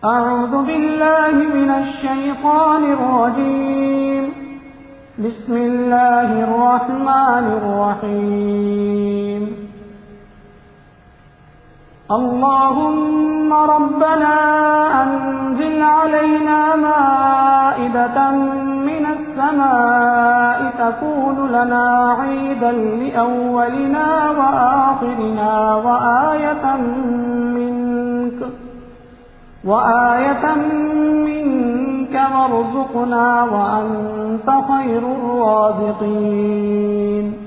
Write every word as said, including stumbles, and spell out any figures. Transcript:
أعوذ بالله من الشيطان الرجيم بسم الله الرحمن الرحيم اللهم ربنا أنزل علينا مائدة من السماء تكون لنا عيدا لأولنا وآخرنا وآية منك وآية منك وارزقنا وأنت خير الرازقين